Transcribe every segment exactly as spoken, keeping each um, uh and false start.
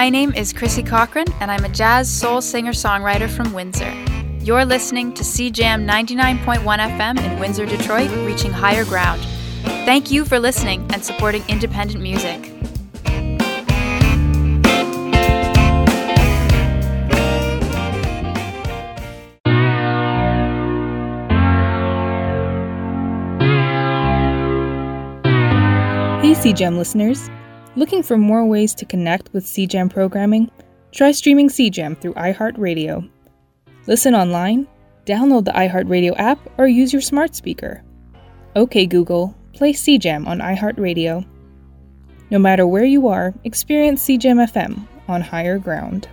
My name is Chrissy Cochran, and I'm a jazz soul singer-songwriter from Windsor. You're listening to C J A M ninety-nine point one F M in Windsor, Detroit, reaching higher ground. Thank you for listening and supporting independent music. Hey C J A M listeners! Looking for more ways to connect with C J A M programming? Try streaming C J A M through iHeartRadio. Listen online, download the iHeartRadio app, or use your smart speaker. OK Google, play C J A M on iHeartRadio. No matter where you are, experience C J A M F M on higher ground.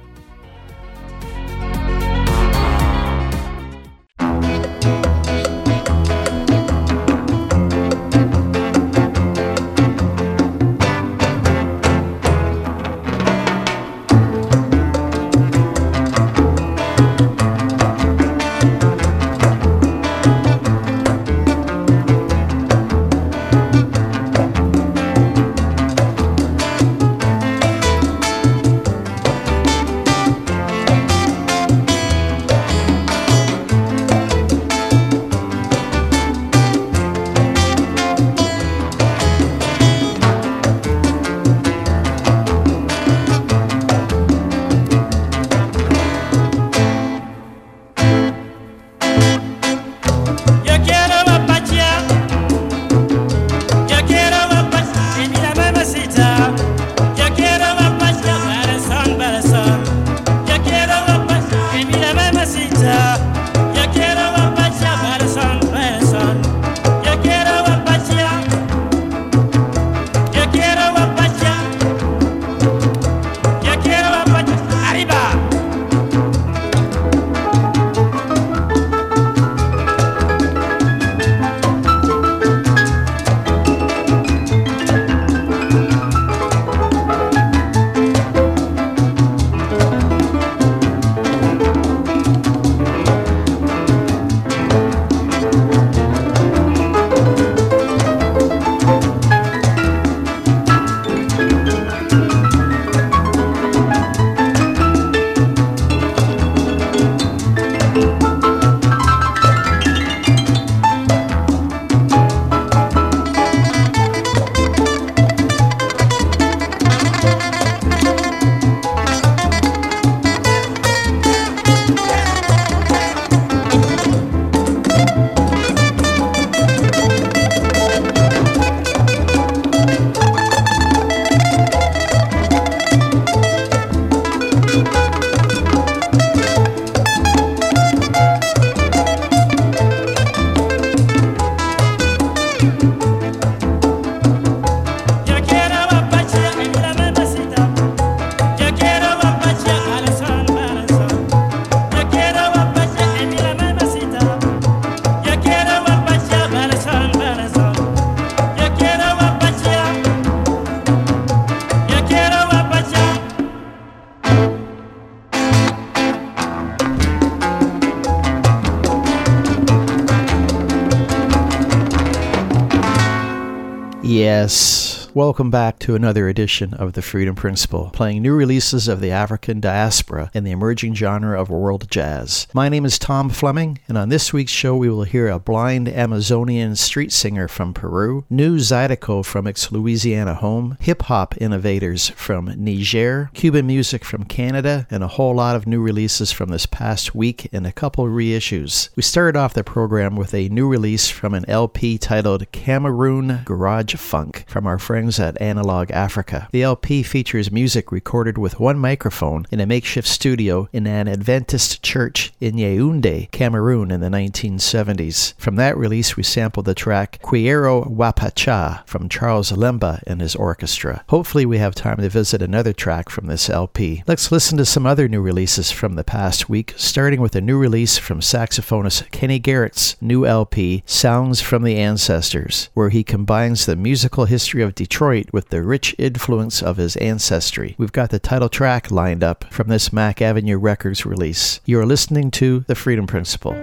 Yes, welcome back to another edition of The Freedom Principle, playing new releases of the African diaspora in the emerging genre of world jazz. My name is Tom Fleming, and on this week's show we will hear a blind Amazonian street singer from Peru, new Zydeco from its Louisiana home, hip-hop innovators from Niger, Cuban music from Canada, and a whole lot of new releases from this past week and a couple reissues. We started off the program with a new release from an L P titled Cameroon Garage Funk from our friends at Analog Africa. The L P features music recorded with one microphone in a makeshift studio in an Adventist church in Yaoundé, Cameroon in the nineteen seventies. From that release, we sampled the track Quiero Wapacha from Charles Lemba and his orchestra. Hopefully we have time to visit another track from this L P. Let's listen to some other new releases from the past week, starting with a new release from saxophonist Kenny Garrett's new L P, Sounds from the Ancestors, where he combines the musical history of Detroit with the rich influence of his ancestry. We've got the title track lined up from this Mac Avenue Records release. You're listening to The Freedom Principle.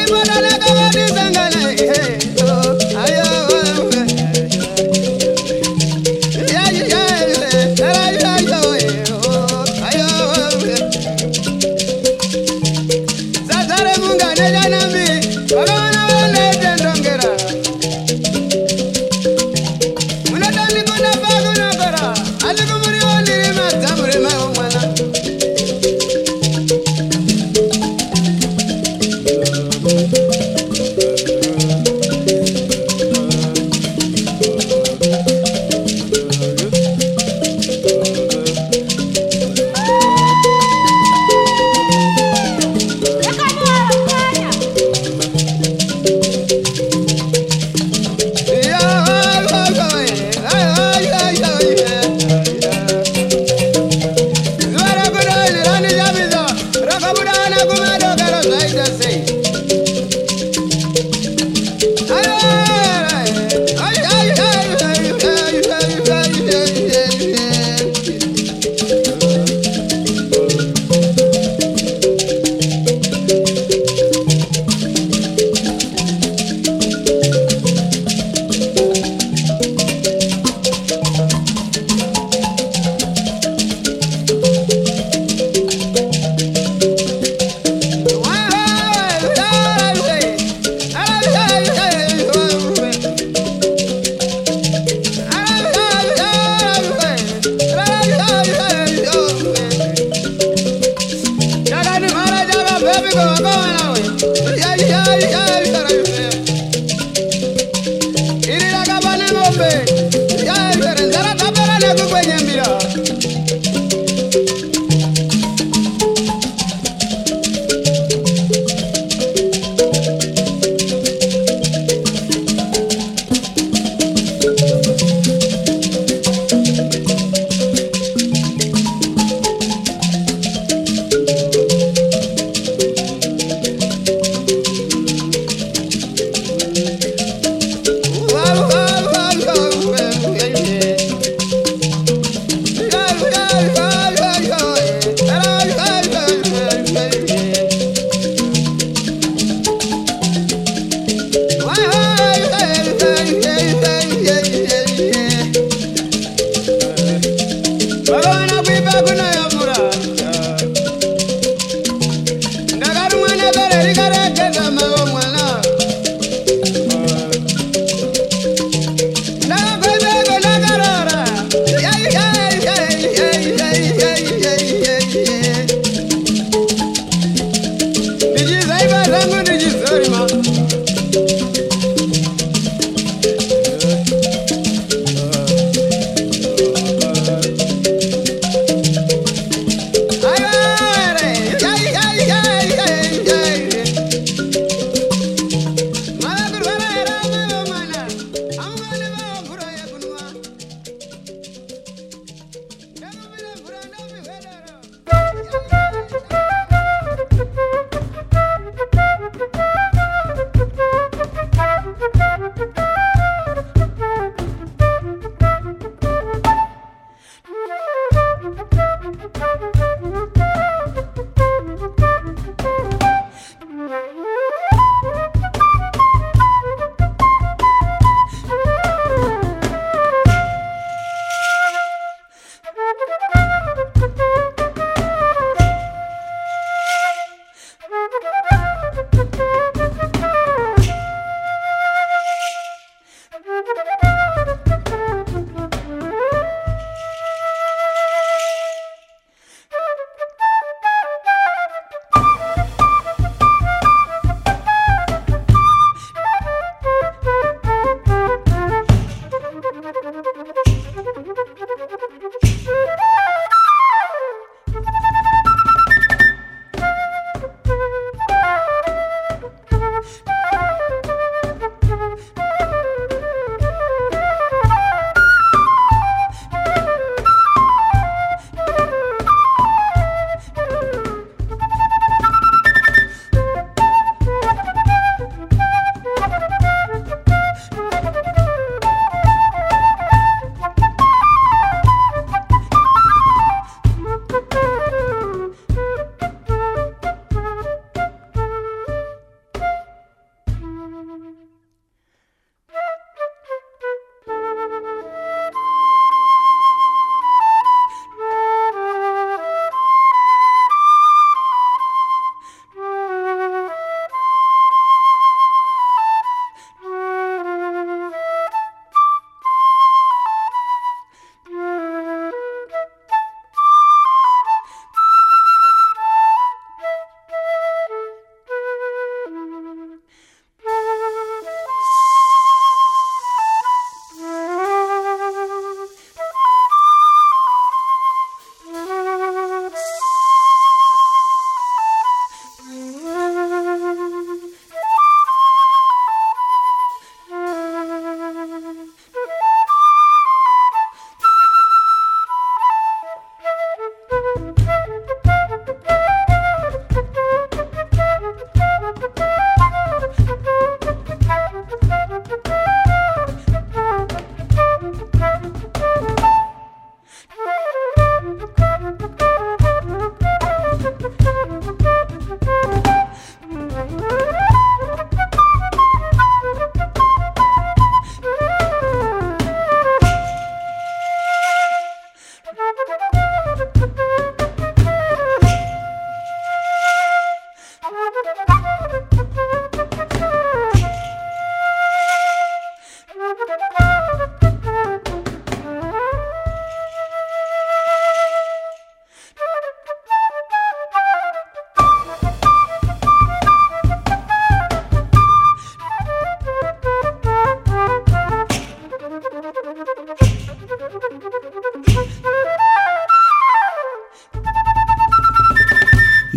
Thank you.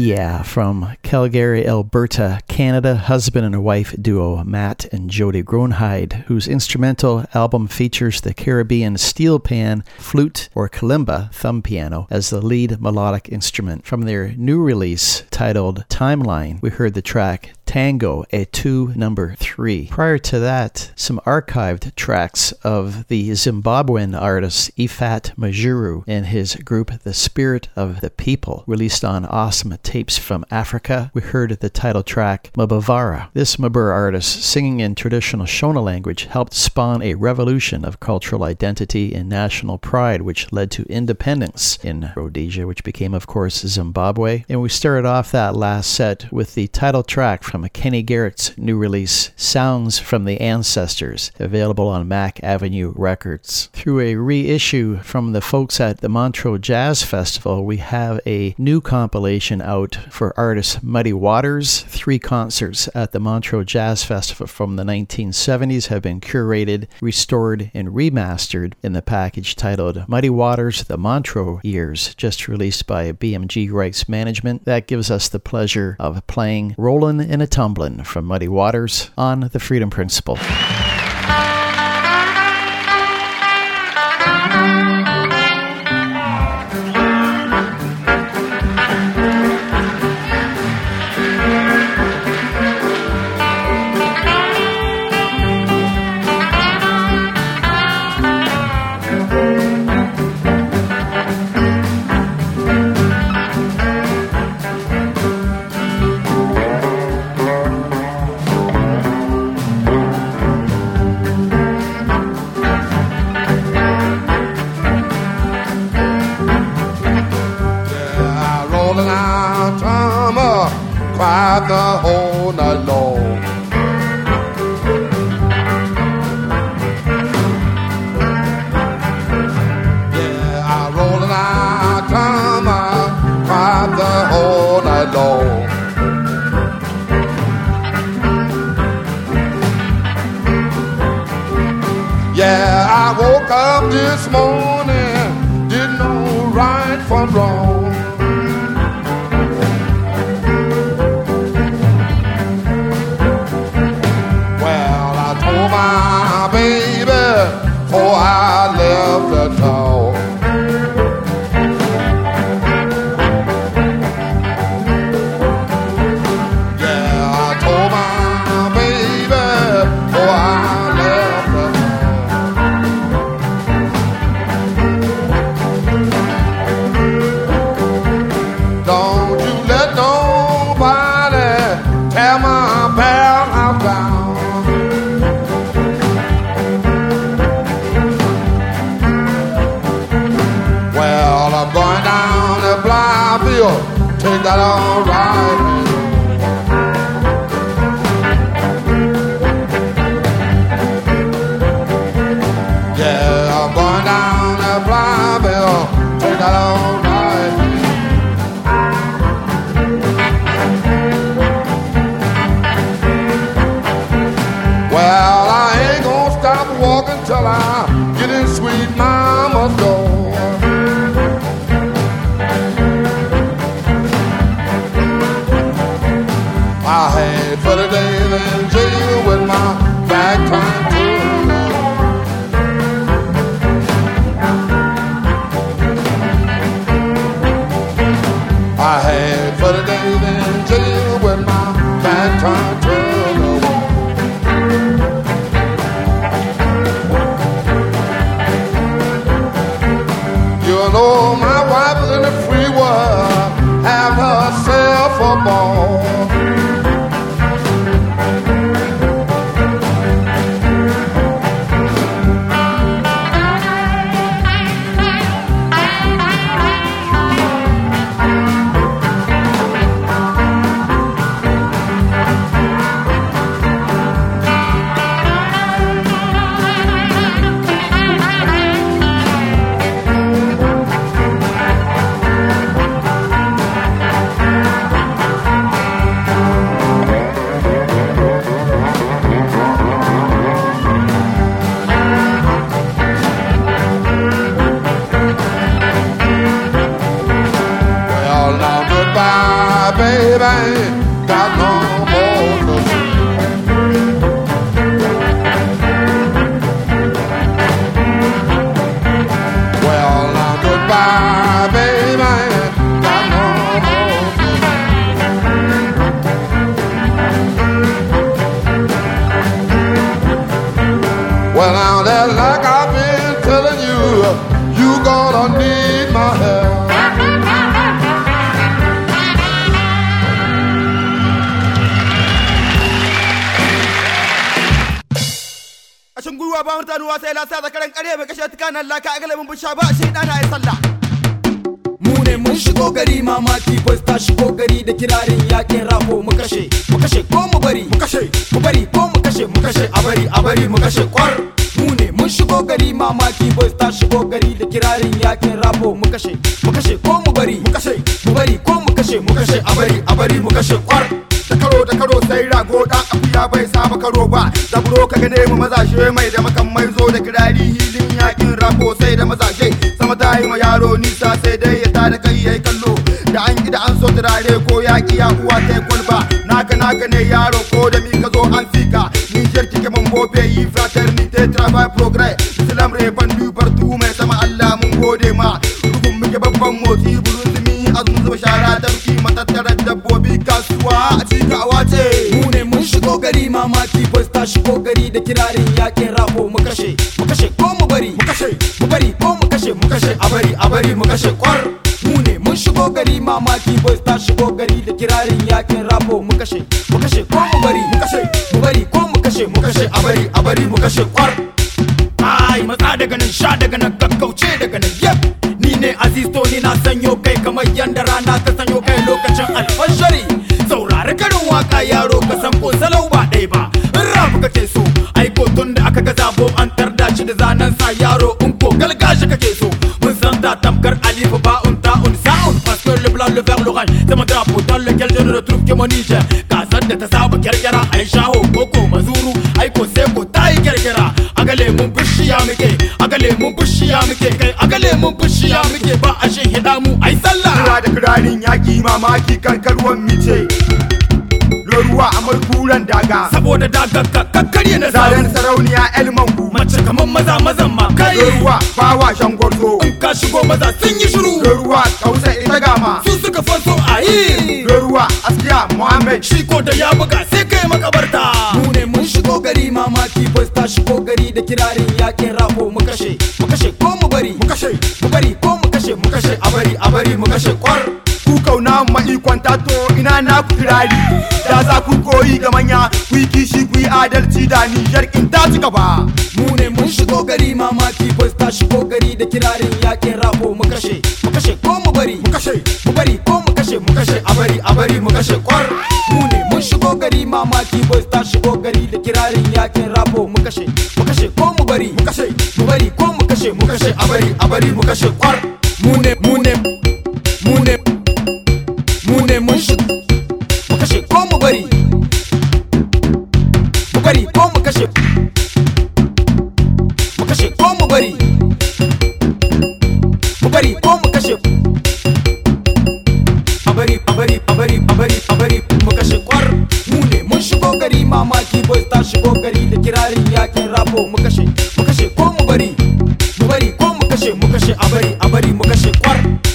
Yeah, from Calgary, Alberta, Canada, husband and wife duo Matt and Jody Gronheid, whose instrumental album features the Caribbean steel pan, flute, or kalimba thumb piano as the lead melodic instrument. From their new release titled Timeline, we heard the track Tango, et tu number three. Prior to that, some archived tracks of the Zimbabwean artist Ifat Majuru and his group The Spirit of the People, released on Awesome Tapes from Africa. We heard the title track Mabavara. This Mabur artist, singing in traditional Shona language, helped spawn a revolution of cultural identity and national pride, which led to independence in Rhodesia, which became, of course, Zimbabwe. And we started off that last set with the title track from Kenny Garrett's new release, Sounds from the Ancestors, available on Mac Avenue Records. Through a reissue from the folks at the Montreux Jazz Festival, we have a new compilation out for artist Muddy Waters. Three concerts at the Montreux Jazz Festival from the nineteen seventies have been curated, restored, and remastered in the package titled Muddy Waters, The Montreux Years, just released by B M G Rights Management. That gives us the pleasure of playing Rollin' in a Tumblin' from Muddy Waters on the Freedom Principle. Cried the whole night long. Yeah, I rolled and I come, I cried the whole night long. Yeah, I woke up this morning, didn't know right from wrong. My baby, before I left the town. Yeah, I told my baby before I left the town. Don't you let nobody tear my pal house down. Take that all right. Yeah, I'm going down that Flyville. Take that all right. Well, I ain't gonna stop walking till I get in sweet mama's door. I had for the day in jail with my back turned to the wall. I had for the day in jail with my back turned to the wall. You know my wife is in the free world, have herself a ball. ba ba mutanu wa sai la sa zakaran kare bai kashe tukanan laka a galibin busha ba shi dana ya sallah. Mu ne mun shigo gari mamaki boys ta shigo gari da kirarin yakin rafo mu kashe mu kashe ko mu bari mu kashe mu bari ko mu kashe mu kashe a bari a bari mu kashe kwar. Mu ne mun shigo gari mamaki boys ta shigo gari da kirarin yakin rafo mu kashe mu kashe ko mu bari mu kashe mu bari ko mu kashe mu kashe a bari a bari mu kashe kwar. Da karo da karo sai rago dan akuya bai saba karo ba zaburo ka gane mu mazashe mai da makan mai zo da kirari hilin yakin rafo sai da mazashe sama ta yi ma yaro nisa sai dai ya tada kai yayi kallo da an gida an so turare ko yaki ya uwa ta yi kulba naka naka ne yaro ko da mi ka zo an fika Niger kike mun bobe yi fraternité travail progrès islam répandu partout mai sama Allah mun gode ma rugun muke babban motsi buruzumi azumin zuba shara dabki matattarar dabbobi kasuwa a cika a wace. Mu ne mun shigo gari mamaki boys ta shigo gari da kirarin yakin rafo mu kashe mu kashe ko mu bari mu kashe mu bari ko mu kashe mu kashe a bari a bari mu kashe kwar. Mu ne mun shigo gari mamaki boys ta shigo gari da kirarin yakin rafo mu kashe mu kashe ko mu bari mu kashe mu bari ko mu kashe mu kashe a bari a bari mu kashe kwar. Ai matsa daga nan sha daga nan gaggauce daga nan yep Ni ne Aziz to ni na sanyo kai kamar yanda rana ta sanyo kai lokacin alfashari. Saurari karin waka yaro ka san ko salau ba ɗai ba in rafu kake so aiko tun da aka ga zabo an tarda shi da zanen sa yaro in ko galgashi kake so mun san da tamkar alifu ba un ta un sound parce que le blanc le vert l'orange c'est mon drapeau dans lequel je ne retrouve que mon Niger. Kasar da ta saba kyarkyara ai shaho koko mazuru aiko sai ko ta yi kyarkyara agale mun bishiya muke agale mun bishiya muke kai agale mun bishiya muke ba a shin hida mu ai sallah. Kira da kirarin yaki mamaki karkarwan mice ruwa a markuran daga saboda daga kakkarye na zaren sarauniya elmangu mace kaman maza mazan ma kai ruwa bawa shangorzo in ka shigo maza sun yi shiru ruwa kausa ita gama su suka fanso a yi ruwa askiya muhammad shi ko da ya buga sai kai makabarta. Mu ne mun shigo gari mamaki boys ta shigo gari da kirarin yakin rafo mu kashe mu kashe ko mu bari mu kashe mu bari ko mu kashe mu kashe a bari a bari mu kashe kwar. Ku kauna mai kwanta to ina na ku kirari da za ku koyi ga manya ku yi kishi ku yi adalci da Niger in ta ci gaba. Mu ne mun shigo gari mamaki boys ta shigo gari da kirarin yakin rafo mu kashe mu kashe ko mu bari mu kashe mu bari ko mu kashe mu kashe a bari a bari mu kashe kwar. Mu ne mun shigo gari mamaki boys ta shigo gari da kirarin yakin rafo mu kashe mu kashe ko mu bari mu kashe mu bari ko mu kashe mu kashe a bari a bari mu kashe kwar. Mu ne mu ne mu ne mu ne mun shigo mu kashe ko mu bari mu bari ko mu kashe mu kashe ko mu bari mu bari ko mu kashe a bari a bari a bari a bari a bari mu kashe kwar. Mu ne mun shigo gari mamaki boys ta shigo gari da kirarin yakin rafo mu kashe mu kashe ko mu bari mu bari ko mu kashe mu kashe a bari a bari mu kashe kwar.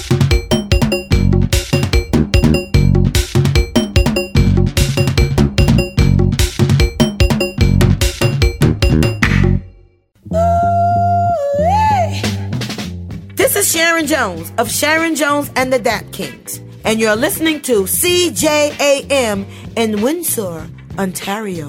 This is Sharon Jones of Sharon Jones and the Dap Kings, and you're listening to C J A M in Windsor, Ontario.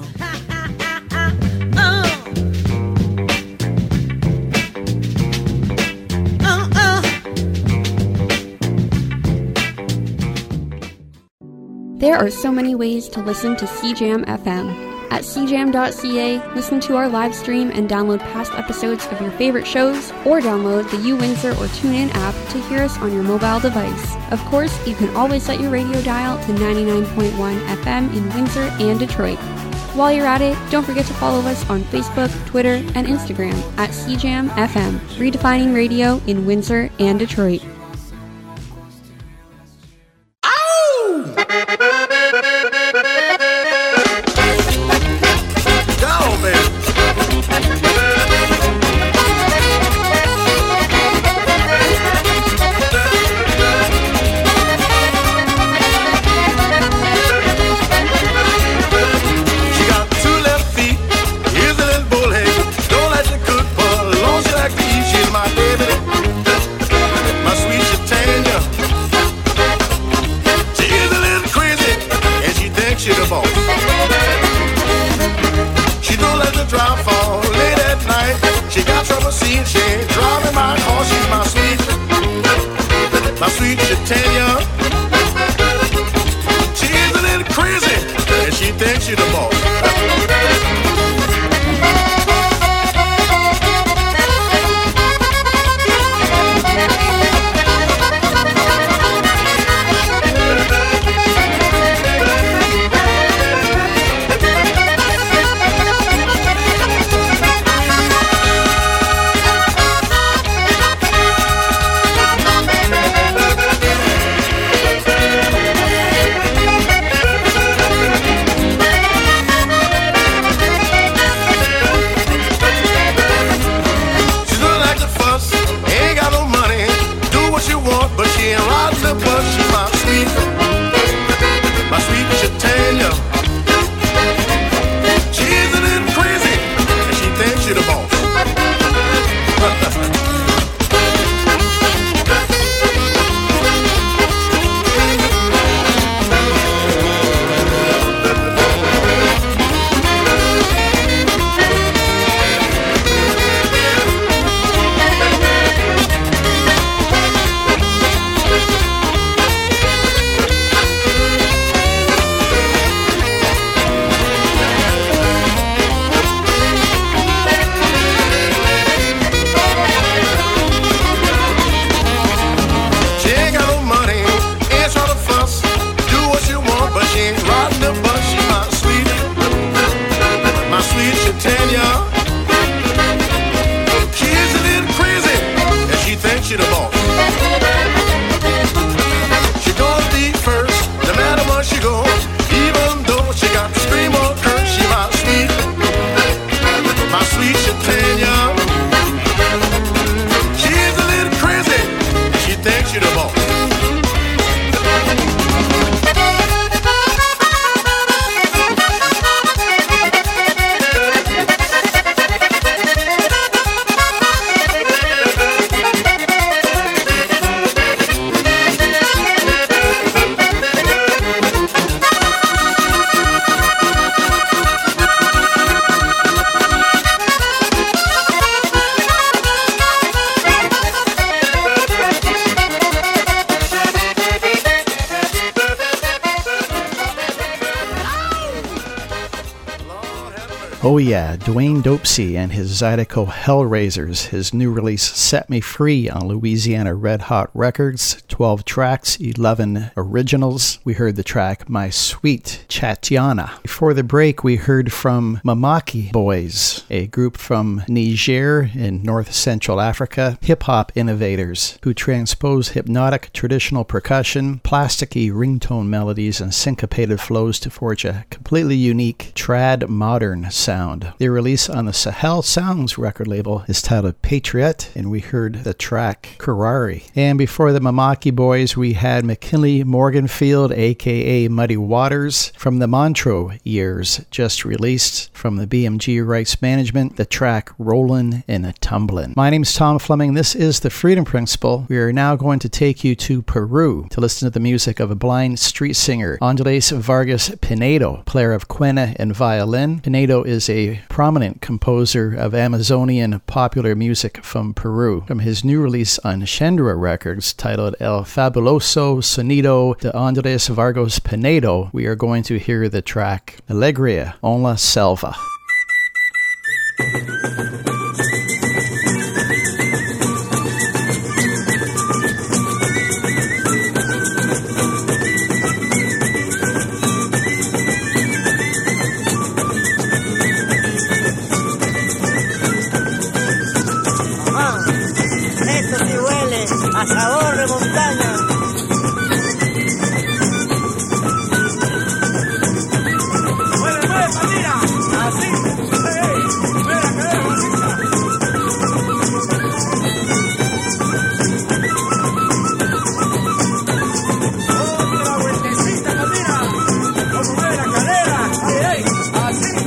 There are so many ways to listen to C Jam F M. At c jam dot c a, listen to our live stream and download past episodes of your favorite shows, or download the uWindsor or TuneIn app to hear us on your mobile device. Of course, you can always set your radio dial to ninety-nine point one F M in Windsor and Detroit. While you're at it, don't forget to follow us on Facebook, Twitter, and Instagram at C Jam F M, redefining radio in Windsor and Detroit. My sweet see, she ain't driving my car. She's my sweet, my sweet Titania. She's a little crazy, and she thinks she's the boss. Oh yeah, Dwayne Dopesy and his Zydeco Hellraisers. His new release Set Me Free on Louisiana Red Hot Records. twelve tracks, eleven originals. We heard the track My Sweet Chatiana. Before the break, we heard from Mamaki Boys, a group from Niger in North Central Africa, hip-hop innovators who transpose hypnotic traditional percussion, plasticky ringtone melodies, and syncopated flows to forge a completely unique trad modern sound. Their release on the Sahel Sounds record label is titled Patriot, and we heard the track Karari. And before the Mamaki Boys, we had McKinley Morganfield, aka Muddy Waters, from the Montreux years, just released from the B M G Rights Management, the track Rollin' and Tumblin'. My name's Tom Fleming. This is The Freedom Principle. We are now going to take you to Peru to listen to the music of a blind street singer, Andres Vargas Pinedo, player of quena and violin. Pinedo is a prominent composer of Amazonian popular music from Peru. From his new release on Shendra Records titled El Fabuloso Sonido de Andres Vargas Pinedo, we are going to hear the track Alegria en la Selva. A sabor de montaña. Mueve, mueve, mira, así, hey, mira que es bonita. Otra vueltecita, mira, como mueve la cadera, ay, ay, así.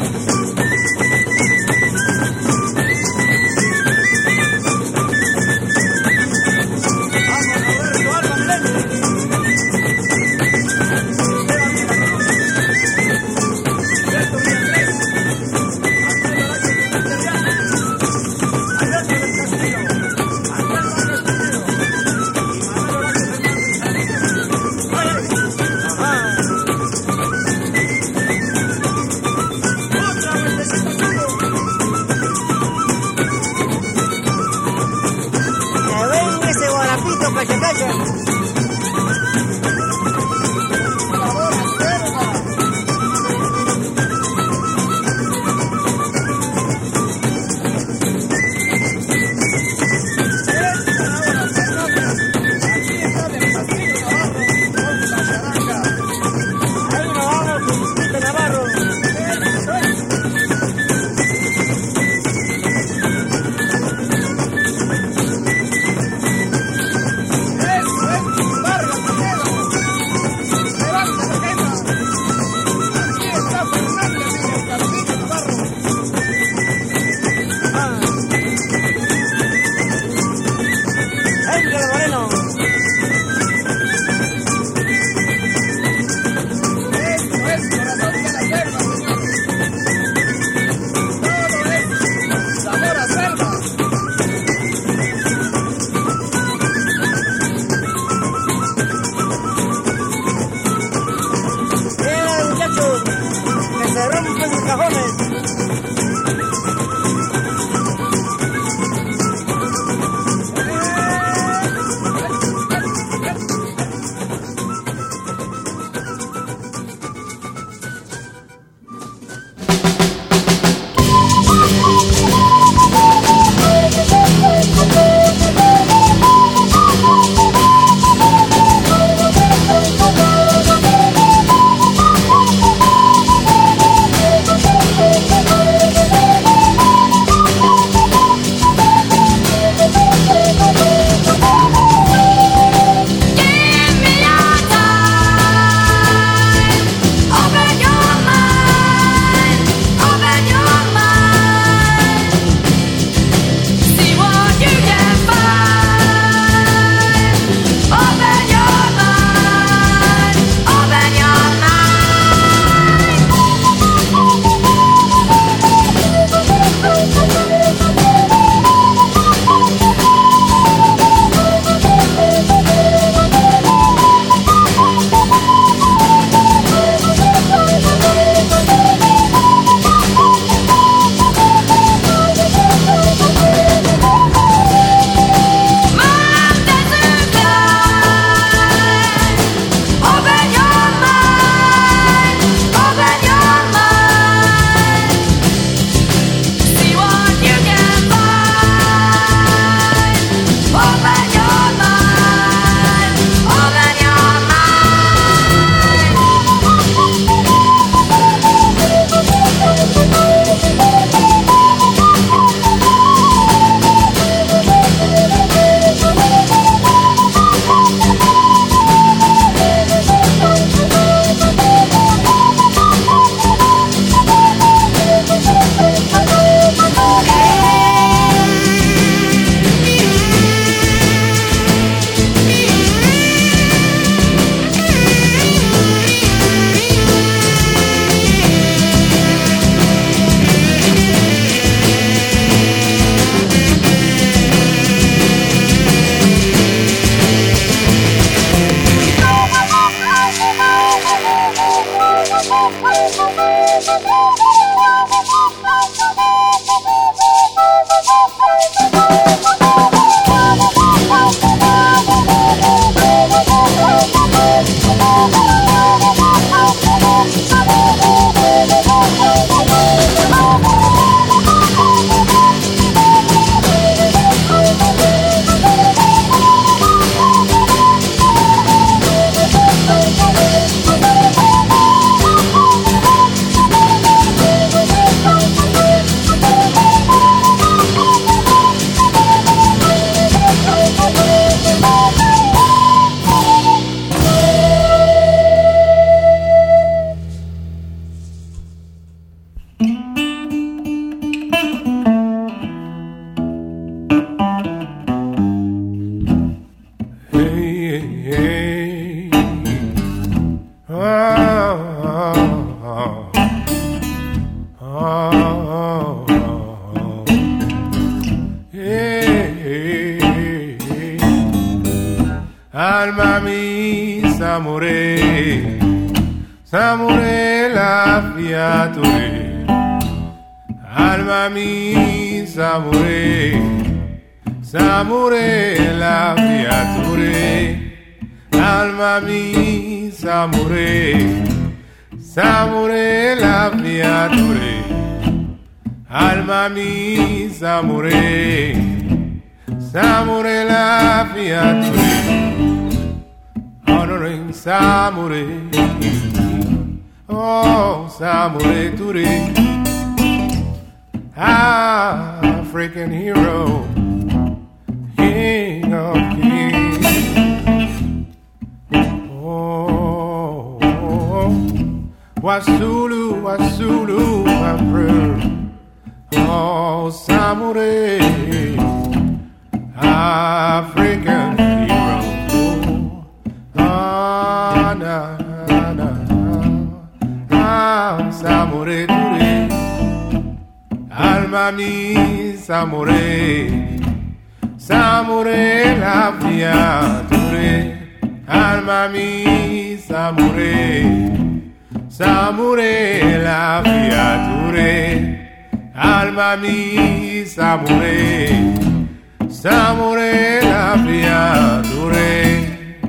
Samure la fiature, alma mi samure, samure la fiature,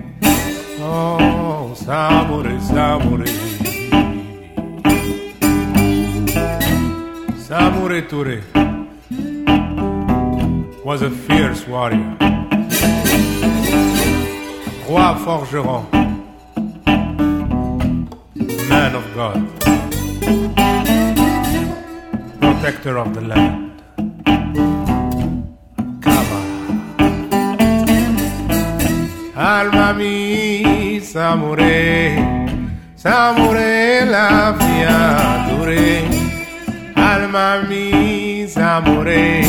oh samure, samure, Samure Toure was a fierce warrior, roi forgeron, man of God, protector of the land. Kama alma mi samure, samure la fiature, alma mi samure,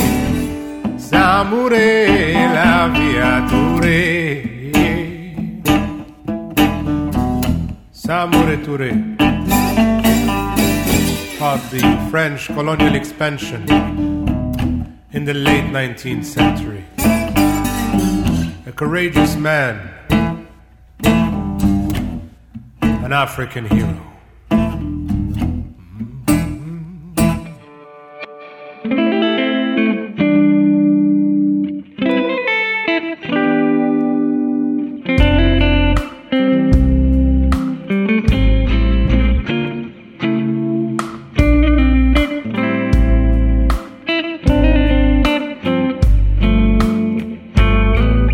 samure la fiature. Samure Toure fought the French colonial expansion in the late nineteenth century. A courageous man, an African hero.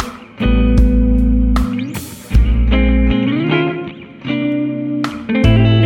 Thank you.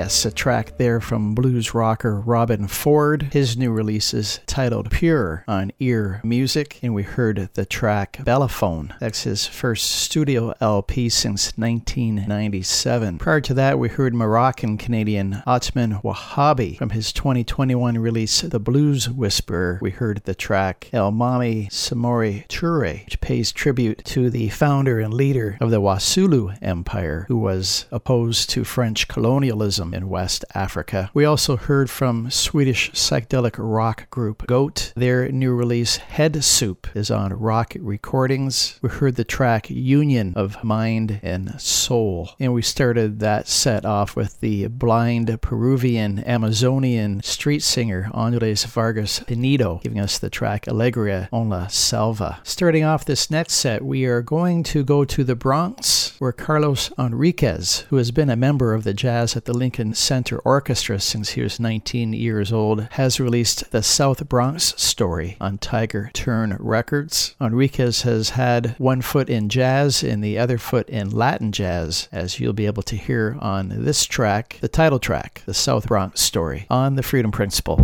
Yes, a track there from blues rocker Robin Ford. His new release is titled Pure on Ear Music, and we heard the track Bellophone. That's his first studio L P since nineteen ninety-seven. Prior to that, we heard Moroccan-Canadian Atman Wahabi from his twenty twenty-one release The Blues Whisperer. We heard the track El Mami Samori Toure, which pays tribute to the founder and leader of the Wasulu Empire, who was opposed to French colonialism in West Africa. We also heard from Swedish psychedelic rock group Goat. Their new release Head Soup is on Rock Recordings. We heard the track Union of Mind and Soul. And we started that set off with the blind Peruvian Amazonian street singer Andres Vargas Pinedo, giving us the track Alegria on la Selva. Starting off this next set, we are going to go to the Bronx, where Carlos Enriquez, who has been a member of the Jazz at the Lincoln Center Orchestra since he was nineteen years old, has released the South Bronx Story on Tiger Turn Records. Enriquez has had one foot in jazz and the other foot in Latin jazz, as you'll be able to hear on this track, the title track, The South Bronx Story, on the Freedom Principle.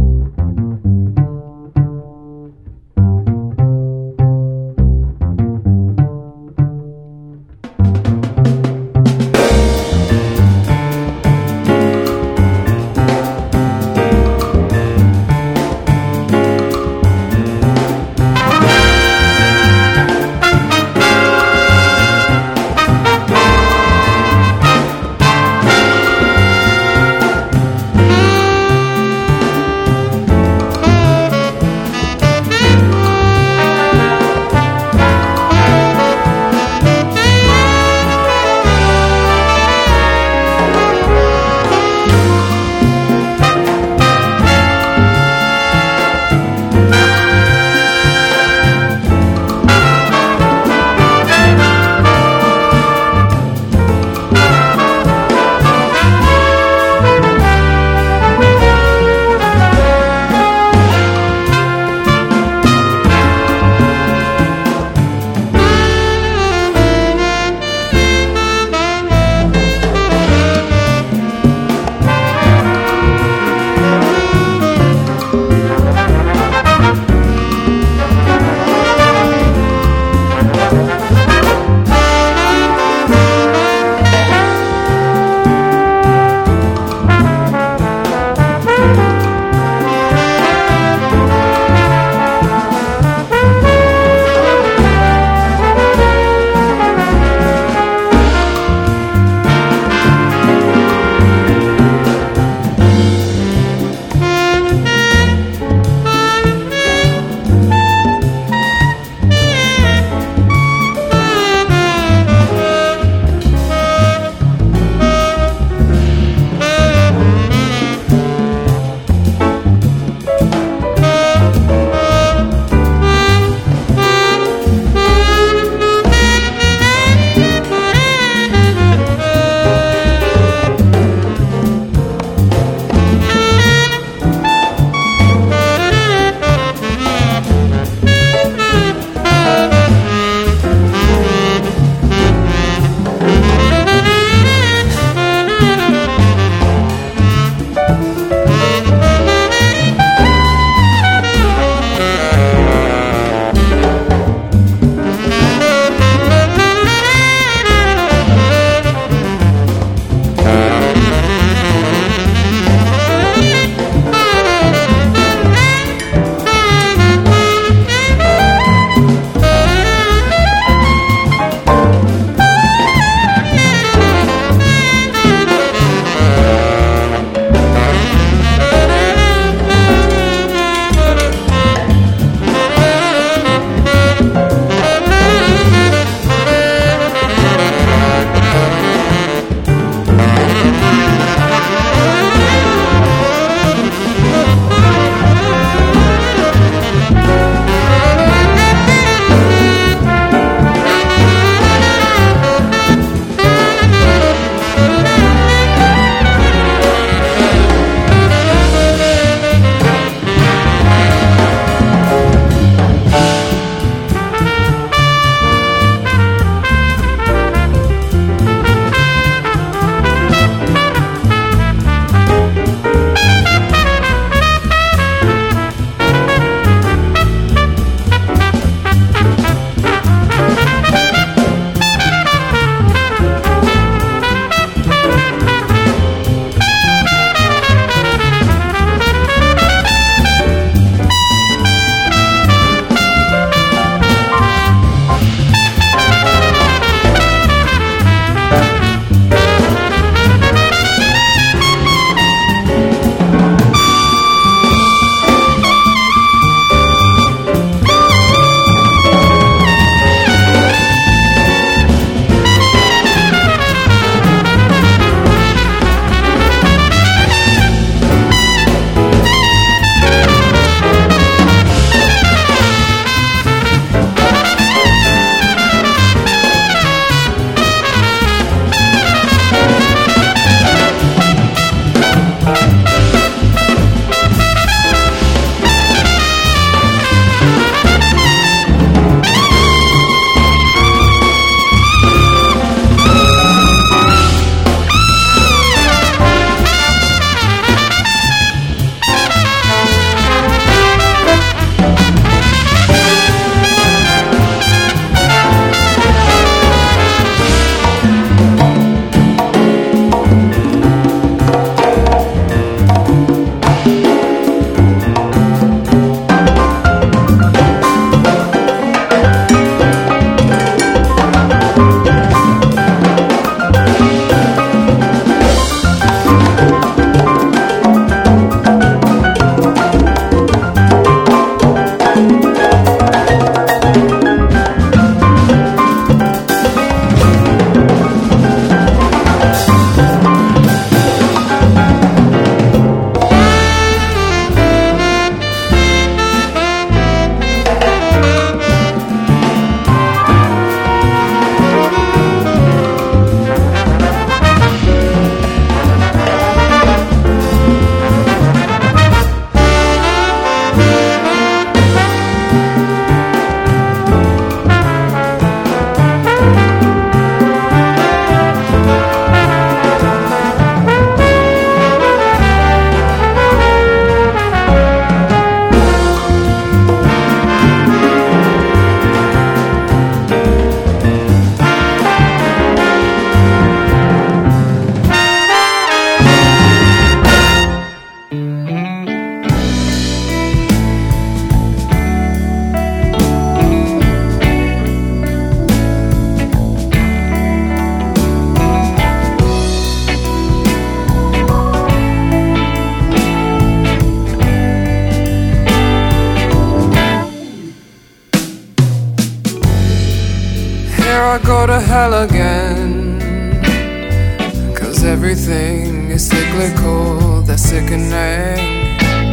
I go to hell again. Cause everything is sickly cold, that's sickening.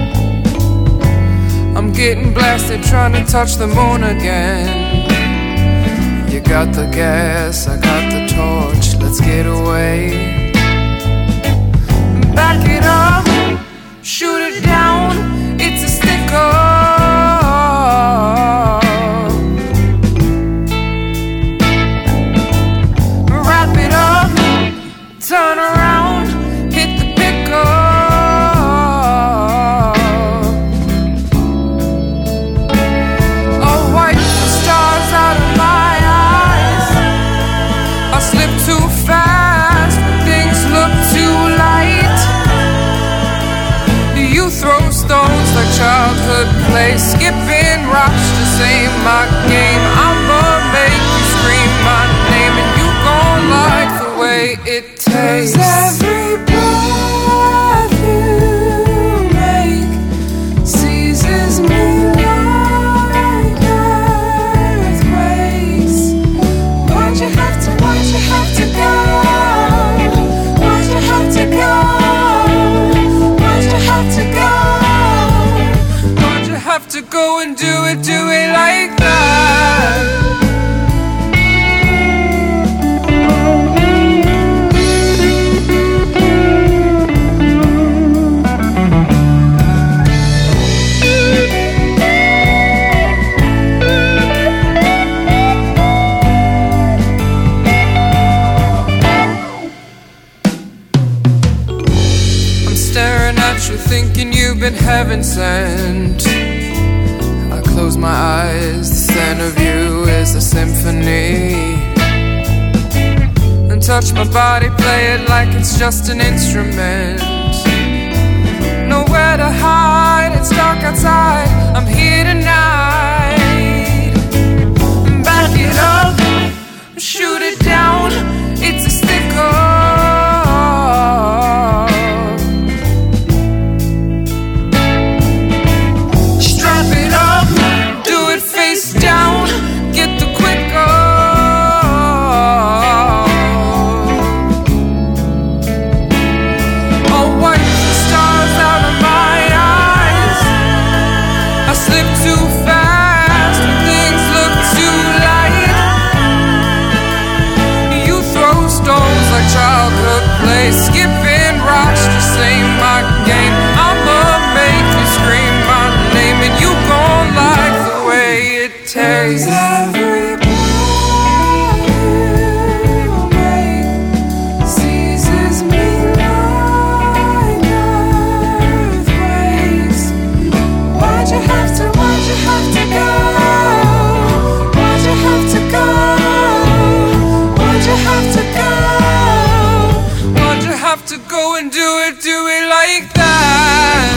I'm getting blasted trying to touch the moon again. You got the gas, I got the torch, let's get away. Back it up, shoot it down, it's a sticker. Wrap it up, turn around, hit the pickup. Oh, wipe the stars out of my eyes. I slip too fast when things look too light. You throw stones like childhood play, skipping rocks to save my game. I'ma make you scream my name, and you gon' like the way it tastes. 'Cause every breath you make seizes me like earthquakes. Why'd you have to, why'd you have to go? Why'd you have to go? Why'd you have to go? Why'd you have to go and do it, do it like that? Staring at you, thinking you've been heaven sent. I close my eyes, the scent of you is a symphony. And touch my body, play it like it's just an instrument. Nowhere to hide, it's dark outside, I'm here tonight. Back it up, shoot it down, it's a sticker. Down, get the quicker. Oh, wipe the stars out of my eyes. I slip too fast when things look too light. You throw stones like childhood play, skipping rocks to save my game. I'ma make you scream my name, and you gon' like the way it tastes. Every breath you make seizes me like earthquakes. Why'd you have to, why'd you have to go? Why'd you have to go? Why'd you have to go? Why'd you have to go and do it, do it like that?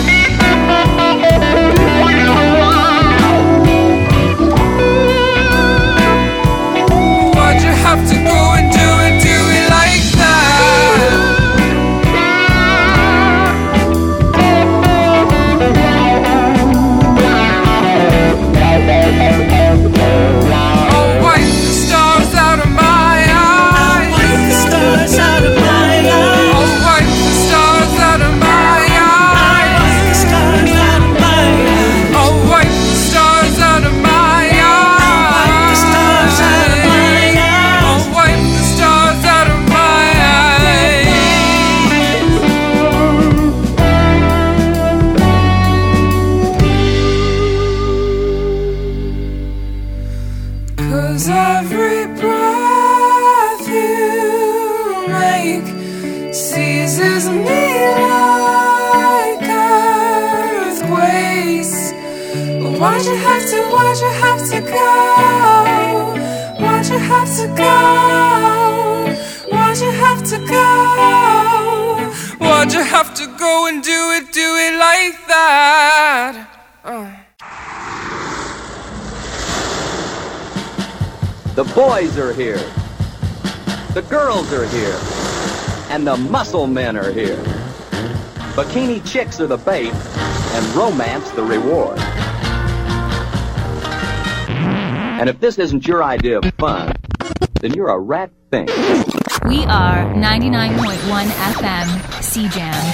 Have to go and do it, do it like that. Oh, wipe the stars out of my eyes. Wipe the stars out of my eyes. Oh, wipe the stars out of my eyes. Wipe the stars out of my eyes. Oh, wipe the stars out of my eyes. Wipe the stars out of my eyes. Wipe the stars out of my eyes. 'Cause every breath you make seizes me like earthquakes. Why'd you have to, why'd you have to go? Why'd you have to go? Why'd you have to go? Why'd you have to go and do it, do it like that? Oh. The boys are here. The girls are here. And the muscle men are here. Bikini chicks are the bait, and romance the reward. And if this isn't your idea of fun, then you're a rat fink. We are ninety-nine point one F M C Jam.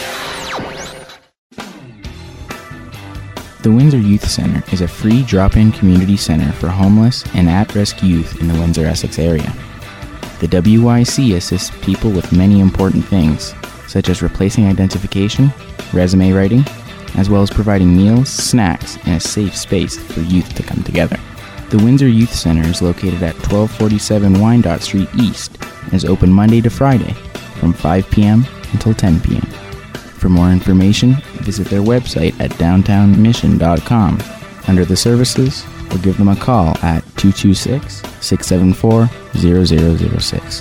The Windsor Youth Center is a free drop-in community center for homeless and at-risk youth in the Windsor-Essex area. The W Y C assists people with many important things, such as replacing identification, resume writing, as well as providing meals, snacks, and a safe space for youth to come together. The Windsor Youth Center is located at twelve forty-seven Wyandotte Street East and is open Monday to Friday from five p.m. until ten p.m. For more information, visit their website at downtown mission dot com under the services or give them a call at two two six, six seven four, zero zero zero six.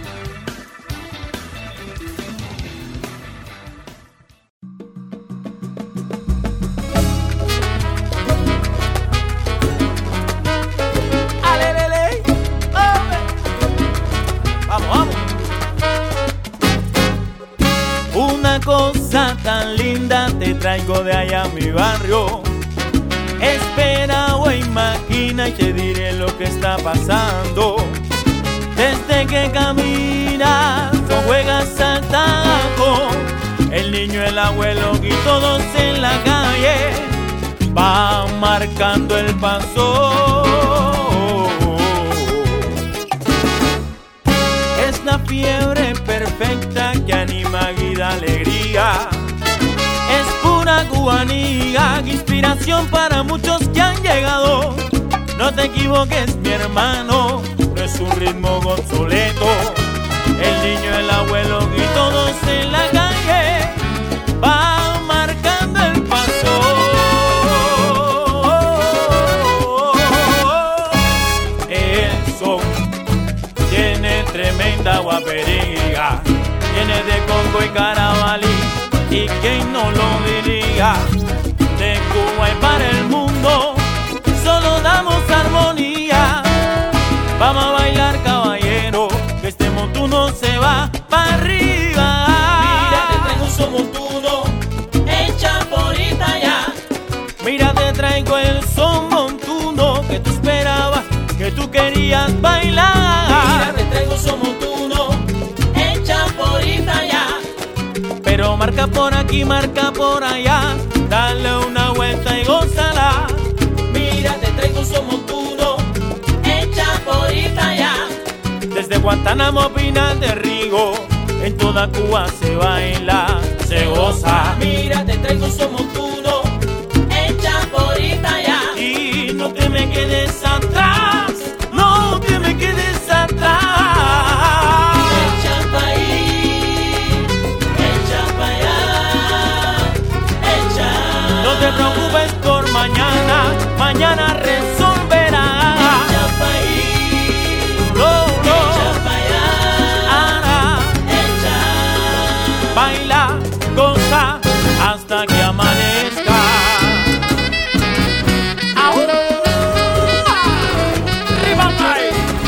Traigo de allá a mi barrio. Espera o imagina y te diré lo que está pasando. Desde que caminas o juegas al taco, el niño, el abuelo y todos en la calle van marcando el paso. Es la fiebre perfecta que anima y da alegría. Es pura cubanía, inspiración para muchos que han llegado. No te equivoques, mi hermano, no es un ritmo obsoleto. El niño, el abuelo y todos en la calle van marcando el paso. El son tiene tremenda guapería, tiene de congo y carabalí. Y quien no lo diría, de Cuba y para el mundo, solo damos armonía. Vamos a bailar, caballero, que este montuno se va para arriba. Mira, te traigo un son montuno, echa por allá. Mira, te traigo el son montuno que tú esperabas, que tú querías bailar. Mira, te traigo un son montuno, echa por allá. Pero marca por aquí, marca por allá, dale una vuelta y gózala. Mira, te traigo un son montuno, echa por allá. Desde Guantánamo, Pinar de Rigo, en toda Cuba se baila, se goza. Mira, te traigo un son montuno, echa por allá. Y no te me quedes atrás, no te me quedes atrás. No te preocupes por mañana, mañana resolverá. Echa pa' ahí, no, no. Echa pa' allá, echa. Baila, goza, hasta que amanezca. ¡Au! ¡Arriba, ahí!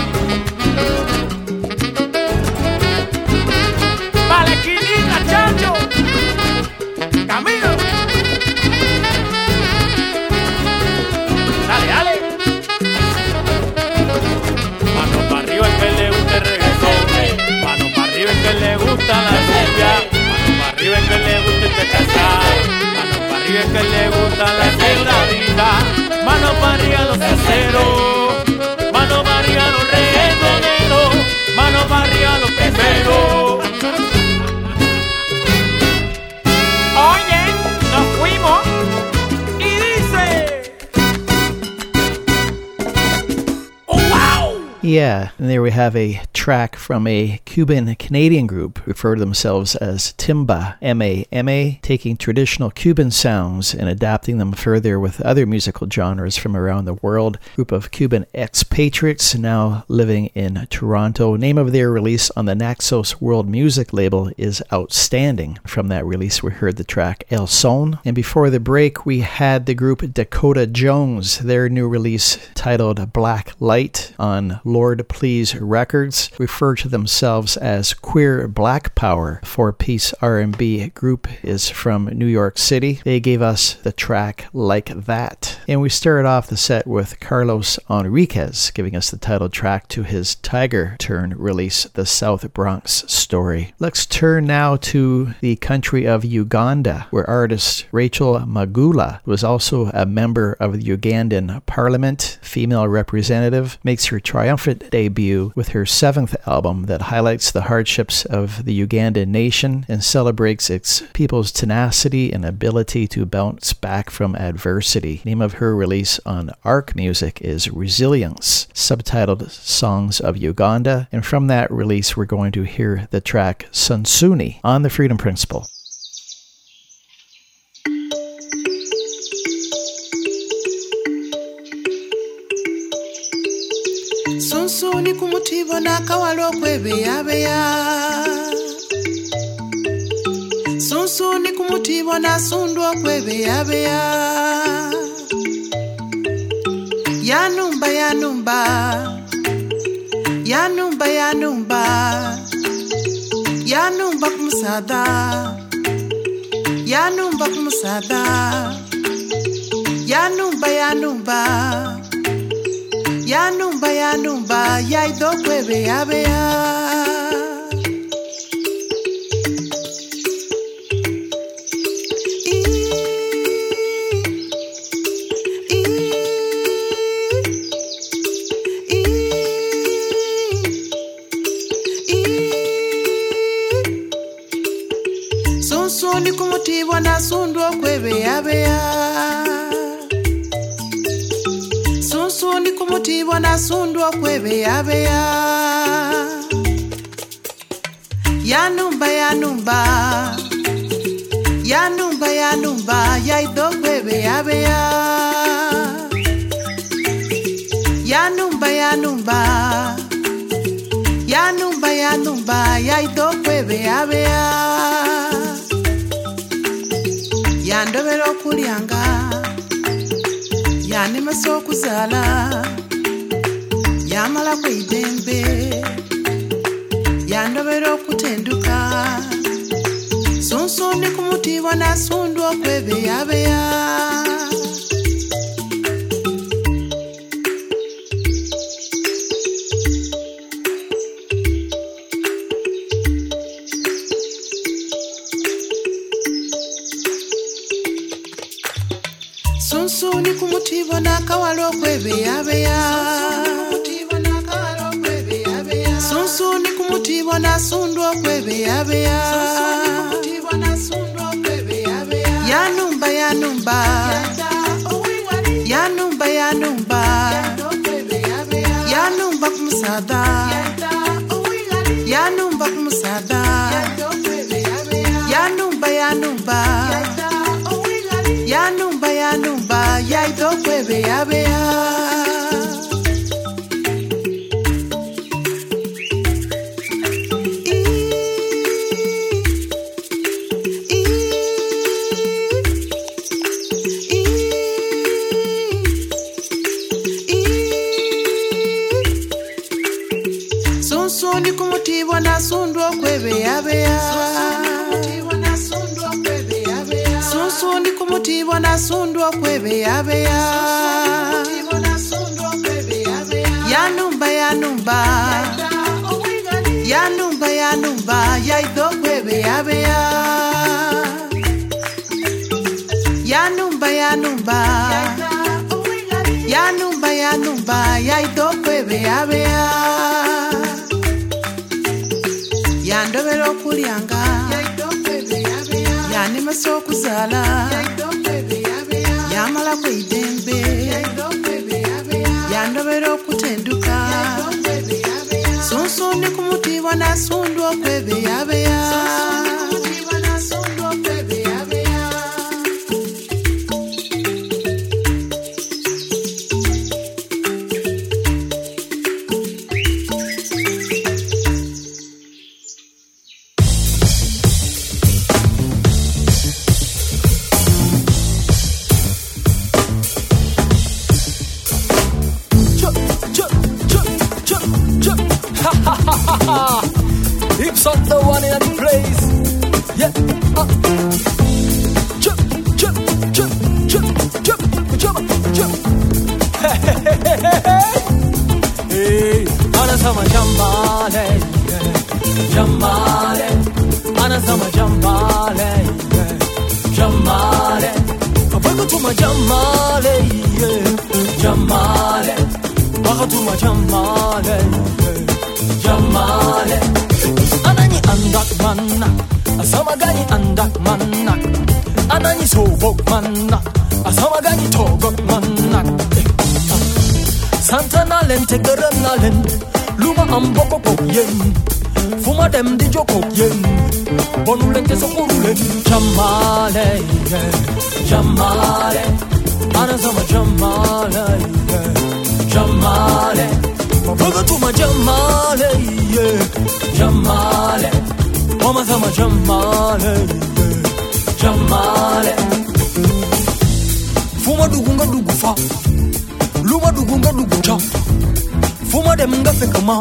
¡Vale, quinita, chacho! ¡Camino! Dale, dale. Mano para arriba el que le gusta el reggaetón. Mano para arriba el que le gusta la cumbia. Mano para arriba el que le gusta el chachachá. Mano para arriba el que le gusta la quebradita. Mano para arriba los caseros. Mano para arriba los reggaetoneros. Mano para arriba los primeros. Oye, nos fuimos. Y dice... Yeah, and there we have a track from a Cuban-Canadian group who refer to themselves as Timba, M A M A, taking traditional Cuban sounds and adapting them further with other musical genres from around the world. A group of Cuban expatriates now living in Toronto. Name of their release on the Naxos World Music label is Outstanding. From that release, we heard the track El Son. And before the break, we had the group Dakota Jones, their new release titled Black Light on Lord Please Records, refer to themselves as Queer Black Power. Four-piece R and B group is from New York City. They gave us the track Like That. And we started off the set with Carlos Enriquez giving us the title track to his Tiger Turn release, The South Bronx Story. Let's turn now to the country of Uganda, where artist Rachel Magula, who is also a member of the Ugandan Parliament, female representative, makes her triumphant debut with her seventh album that highlights the hardships of the Ugandan nation and celebrates its people's tenacity and ability to bounce back from adversity. The name of her release on Arc Music is Resilience, subtitled Songs of Uganda, and from that release we're going to hear the track Sunsuni on the Freedom Principle. Sunsuni kumutivo nakawalo kwebeyabeya Sunsuni kumutivo nasundwa kwebeyabeya Yanumba yanumba Yanumba yanumba Yanumba kumusada Yanumba kumusada Yanumba yanumba Yanumba yanumba Yaido kwebeyabeya Sunsuni kumutivo nasundwa kwebeyabeya Sunsuni kumutivo nasundwa kwebeyabeya Yanumba yanumba Yanumba yanumba Yaido kwebeyabeya Yanumba yanumba Yanumba yanumba Yaido kwebeyabeya Yandobera okulyanga Yanemesa okuzala Yamala kweidembe Yandobera okutenduka Sunsuni kumutivo nasundwa kwebeyabeya Sunsuni kumutivo nakawalo kwebeyabeya Sunsuni kumutivo nasundwa kwebeyabeya Yanumba yanumba Yanumba yanumba Yanumba kumusada Yanumba kumusada Yanumba yanumba Yanumba yanumba Yaido kwebeyabeya Sunsuni kumutivo nasundwa kwebeyabeya Sunsuni kumutivo nasundwa kwebeyabeya Yanumba yanumba Yanumba yanumba Yaido kwebeyabeya Yanumba yanumba Yanumba yanumba Yaido kwebeyabeya Yandobera okulyanga Yanemesa okuzala Yamala kweidembe Yandobera okutenduka Sunsuni kumutivo nasundwa kwebeyabeya Hips up the one in the place. Yeah. Uh. Jump, jump, jump, jump, jump, jump, jump. Hey, hey, hey, hey, hey. Hey, ana sama jambale, jambale, ana sama jambale, jambale. Baka tuma jamale, jamale. Baka tuma jamale, jamale. Anani andak manna, asama gani andak manna. Anani sobok manna, asama gani togok manna. Santa nalen tegeran nalen, luma amboko kok yen. Fuma dem di joko yen. Bonulen te sokurulen, jamale, jamale. Ana sama jamale, jamale. Baga tuma jamale, jamale. Mama sama jamale, jamale. Fuma dugunga dugufa, luma dugunga dugucha. Fuma dem nga fekama.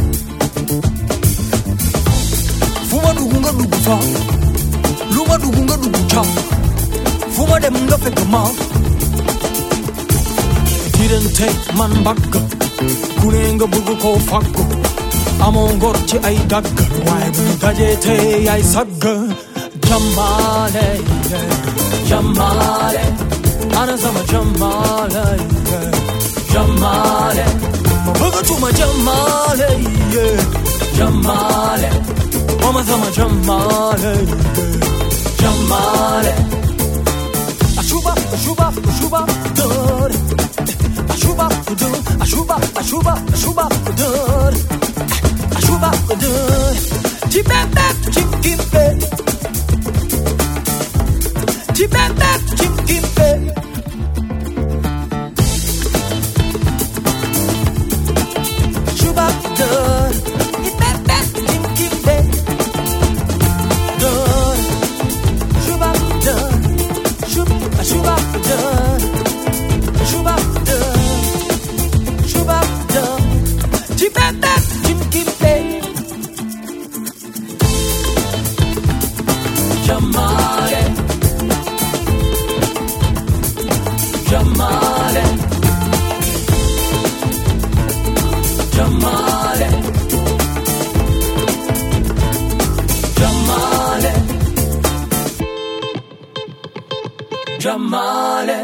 Fuma dugunga dugufa, luma dugunga dugucha. Fuma dem nga fekama. Didn't take man back. Kunenga bugu ko fakko. Amon gorchi ay dagga. Why dajete ay sagga. Jamale, jamale. Ana sama jamale, jamale. Bugu tuma jamale, jamale. Mama sama jamale, jamale. Ashuba, ashuba, ashuba, dur. Ashuba, dur. Ashuba, ashuba, ashuba, dur. Ashuba, dur. Chibebe, chimkimbe. Chibebe, chimkimbe. Ashuba, dur. Chibebe, chimkimbe. Dur. Ashuba, dur. Shub, ashuba, dur. Ashuba, dur. Ashuba, dur. Chibebe, chimkimbe. Jamale, jamale, jamale, jamale, jamale.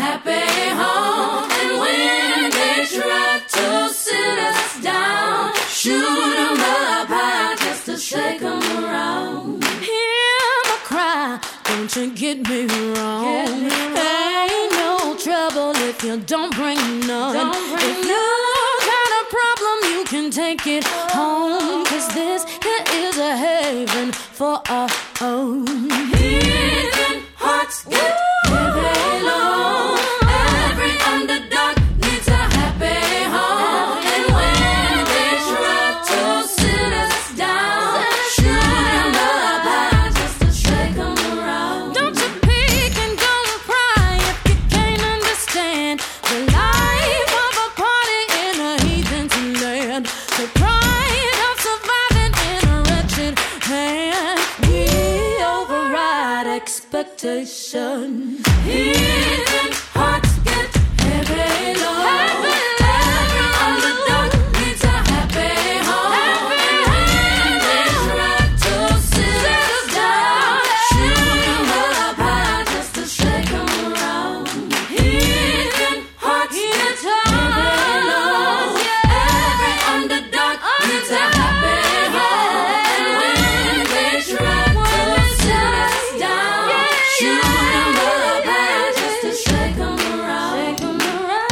happy home. And when they try to sit us down, shoot 'em up high just to shake 'em around. Hear my cry, don't you get me wrong. Get me wrong. Ain't no trouble if you don't bring none. Don't bring if you got a problem, you can take it home. Cause this here is a haven for our own. Heathen hearts get heavy low. Every underdog needs a happy home. And when they try to sit us down, shoot 'em up high just to shake 'em around. Don't you peek and don't pry if you can't understand the life of a party in a heathen's land. The pride of surviving in a wretched hand. We override expectation. Heathen hearts get heavy low. Every underdog needs a happy home. And when they try to sit us down, shoot 'em up high just to shake 'em around. Heathen hearts get heavy low. Every underdog needs a happy home. And when they try to sit us down, shoot 'em up high just to shake 'em around. Shake 'em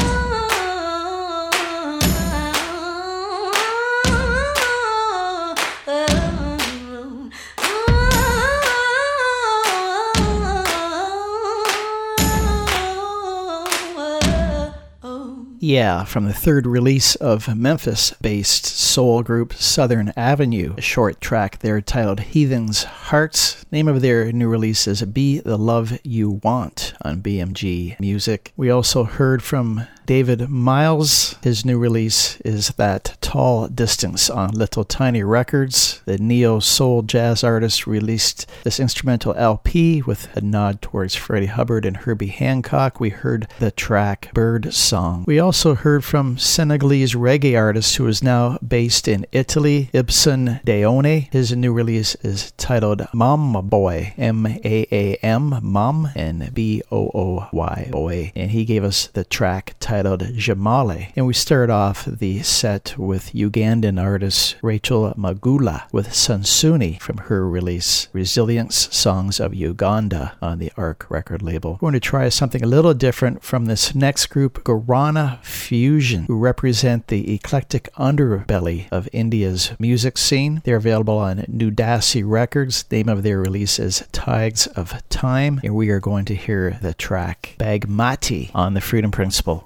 Yeah, from the third release of Memphis-based soul group Southern Avenue, a short track there titled Heathen's Hearts. Name of their new release is Be the Love You Want on B M G Music. We also heard from David Miles. His new release is That Tall Distance on Little Tiny Records. The neo-soul jazz artist released this instrumental L P with a nod towards Freddie Hubbard and Herbie Hancock. We heard the track Bird Song. We also heard from Senegalese reggae artist who is now based in Italy, Ibsen Deone. His new release is titled Mama Boy, M A A M, Mom, and B O O Y, Boy. And he gave us the track titled Jamale. And we started off the set with Ugandan artist Rachel Magula with Sansuni from her release Resilience Songs of Uganda on the Arc record label. We're going to try something a little different from this next group, Guarana Fusion, who represent the eclectic underbelly of India's music scene. They're available on Nudasi Records. The name of their release is Tides of Time, and we are going to hear the track Bagmati on the Freedom Principle.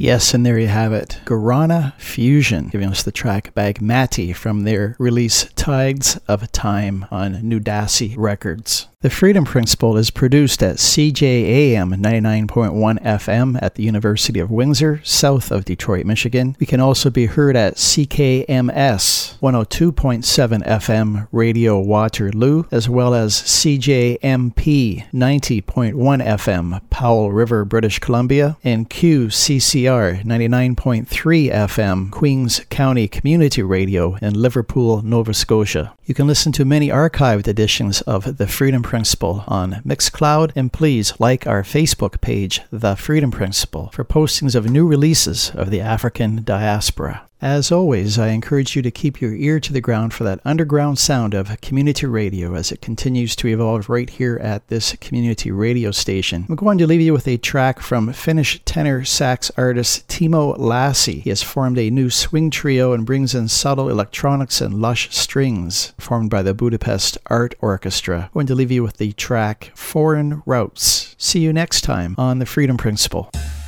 Yes, and there you have it. Guarana Fusion, giving us the track Bagmati from their release Tides of Time on Nudasi Records. The Freedom Principle is produced at C J A M ninety-nine point one F M at the University of Windsor, south of Detroit, Michigan. We can also be heard at C K M S one oh two point seven F M Radio Waterloo, as well as C J M P ninety point one F M Powell River, British Columbia, and Q C C R ninety-nine point three F M Queens County Community Radio in Liverpool, Nova Scotia. You can listen to many archived editions of The Freedom Principle on Mixcloud, and please like our Facebook page, The Freedom Principle, for postings of new releases of the African diaspora. As always, I encourage you to keep your ear to the ground for that underground sound of community radio as it continues to evolve right here at this community radio station. I'm going to leave you with a track from Finnish tenor sax artist Timo Lassi. He has formed a new swing trio and brings in subtle electronics and lush strings, formed by the Budapest Art Orchestra. I'm going to leave you with the track Foreign Routes. See you next time on The Freedom Principle.